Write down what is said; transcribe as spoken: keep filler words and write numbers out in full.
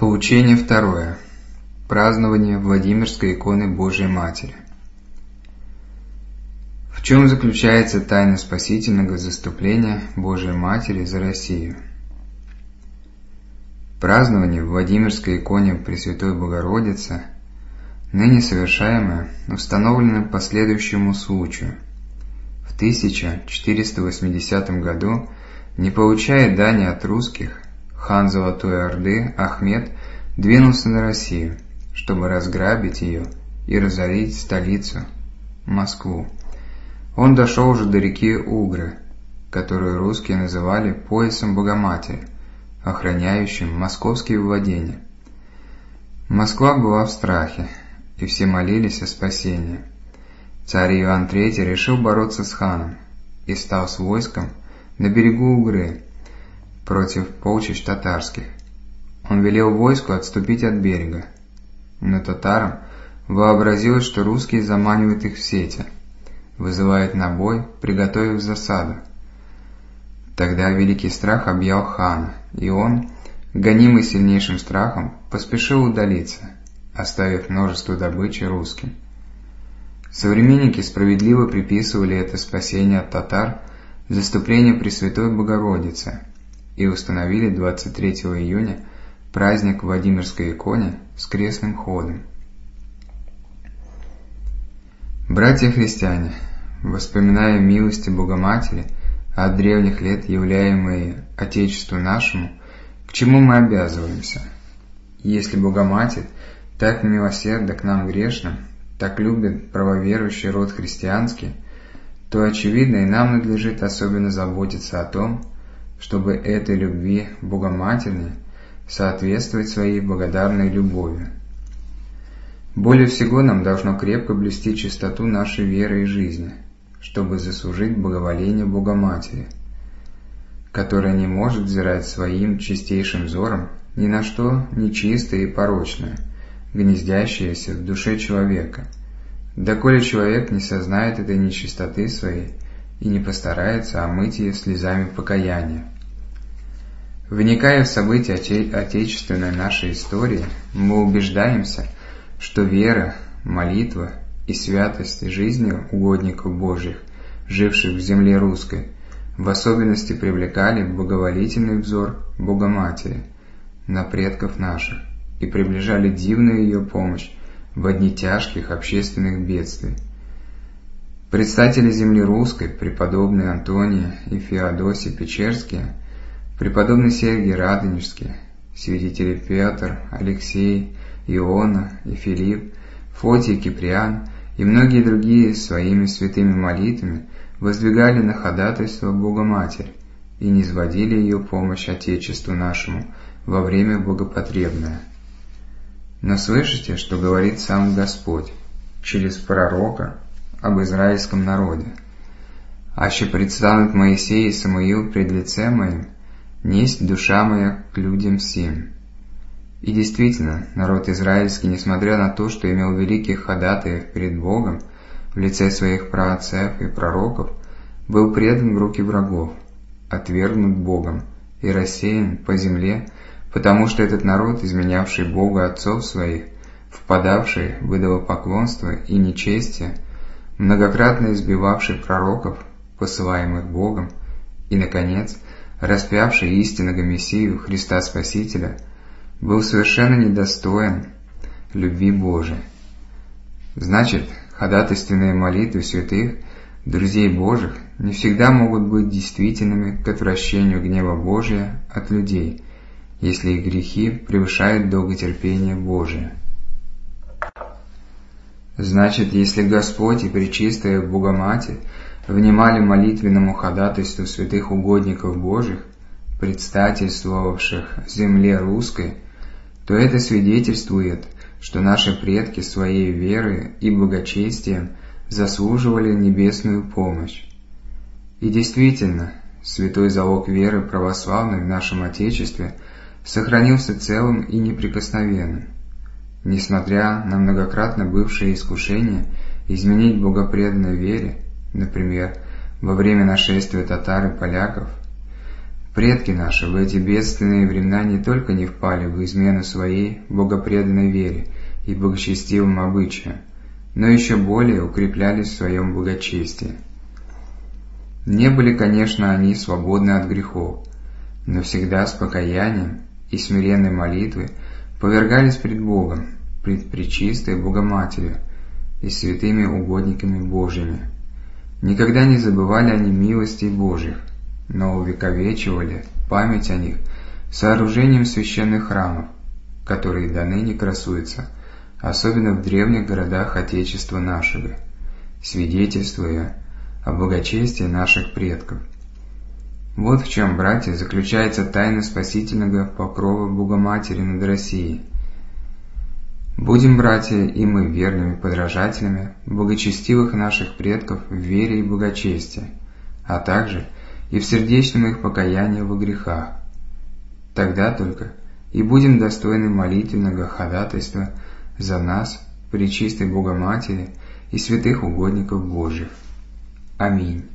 Поучение второе. Празднование Владимирской иконы Божией Матери. В чем заключается тайна спасительного заступления Божией Матери за Россию? Празднование Владимирской иконе Пресвятой Богородицы, ныне совершаемое, установлено по следующему случаю. В тысяча четыреста восьмидесятом году, не получая дани от русских, хан Золотой Орды Ахмед двинулся на Россию, чтобы разграбить ее и разорить столицу, Москву. Он дошел уже до реки Угры, которую русские называли поясом Богоматери, охраняющим московские владения. Москва была в страхе, и все молились о спасении. Царь Иван Третий решил бороться с ханом и стал с войском на берегу Угры против полчищ татарских. Он велел войску отступить от берега, но татарам вообразилось, что русские заманивают их в сети, вызывают на бой, приготовив засаду. Тогда великий страх объял хана, и он, гонимый сильнейшим страхом, поспешил удалиться, оставив множество добычи русским. Современники справедливо приписывали это спасение от татар заступлению Пресвятой Богородицы и установили двадцать третьего июня праздник Владимирской иконе с крестным ходом. Братья-христиане, воспоминая милости Богоматери, от древних лет являемые Отечеству нашему, к чему мы обязываемся? Если Богоматерь так милосердна к нам грешным, так любит правоверующий род христианский, то, очевидно, и нам надлежит особенно заботиться о том, чтобы этой любви Богоматерной соответствовать своей благодарной любовью. Более всего нам должно крепко блюсти чистоту нашей веры и жизни, чтобы заслужить благоволение Богоматери, которая не может взирать своим чистейшим взором ни на что нечистое и порочное, гнездящееся в душе человека, доколе человек не сознает этой нечистоты своей и не постарается омыть ее слезами покаяния. Вникая в события отечественной нашей истории, мы убеждаемся, что вера, молитва и святость жизни угодников Божьих, живших в земле русской, в особенности привлекали благоволительный взор Богоматери на предков наших и приближали дивную ее помощь в дни тяжких общественных бедствий. Предстатели земли русской, преподобные Антоний и Феодосий Печерские, преподобный Сергий Радонежский, святители Петр, Алексей, Иона и Филипп, Фотий, Киприан и многие другие своими святыми молитвами воздвигали на ходатайство Богоматерь и низводили ее помощь Отечеству нашему во время богопотребное. Но слышите, что говорит сам Господь через пророка об израильском народе? «Аще предстанут Моисей и Самуил пред лицем Моим, несть душа моя к людям сим». И действительно, народ израильский, несмотря на то, что имел великих ходатаев перед Богом в лице своих праотцев и пророков, был предан в руки врагов, отвергнут Богом и рассеян по земле, потому что этот народ, изменявший Богу отцов своих, впадавший в идолопоклонство и нечестие, многократно избивавший пророков, посылаемых Богом, и, наконец, распявший истинного Мессию Христа Спасителя, был совершенно недостоин любви Божией. Значит, ходатайственные молитвы святых, друзей Божьих, не всегда могут быть действительными к отвращению гнева Божия от людей, если их грехи превышают долготерпение Божие. Значит, если Господь и Пречистая Богоматерь внимали молитвенному ходатайству святых угодников Божьих, предстательствовавших в земле русской, то это свидетельствует, что наши предки своей верой и благочестием заслуживали небесную помощь. И действительно, святой залог веры православной в нашем Отечестве сохранился целым и неприкосновенным, несмотря на многократно бывшие искушения изменить богопреданной вере, например, во время нашествия татар и поляков, Предки наши в эти бедственные времена не только не впали в измену своей богопреданной вере и богочестивым обычаям, но еще более укреплялись в своем благочестии. Не были, конечно, они свободны от грехов, но всегда с покаянием и смиренной молитвой повергались пред Богом, пред Пречистой Богоматерью и святыми угодниками Божьими. Никогда не забывали они милостей Божьих, но увековечивали память о них сооружением священных храмов, которые до ныне красуются, особенно в древних городах Отечества нашего, свидетельствуя о благочестии наших предков. Вот в чем, братья, заключается тайна спасительного покрова Богоматери над Россией. Будем, братья, и мы верными подражателями благочестивых наших предков в вере и благочестии, а также и в сердечном их покаянии во грехах. Тогда только и будем достойны молитвенного ходатайства за нас, Пречистой Богоматери и святых угодников Божьих. Аминь.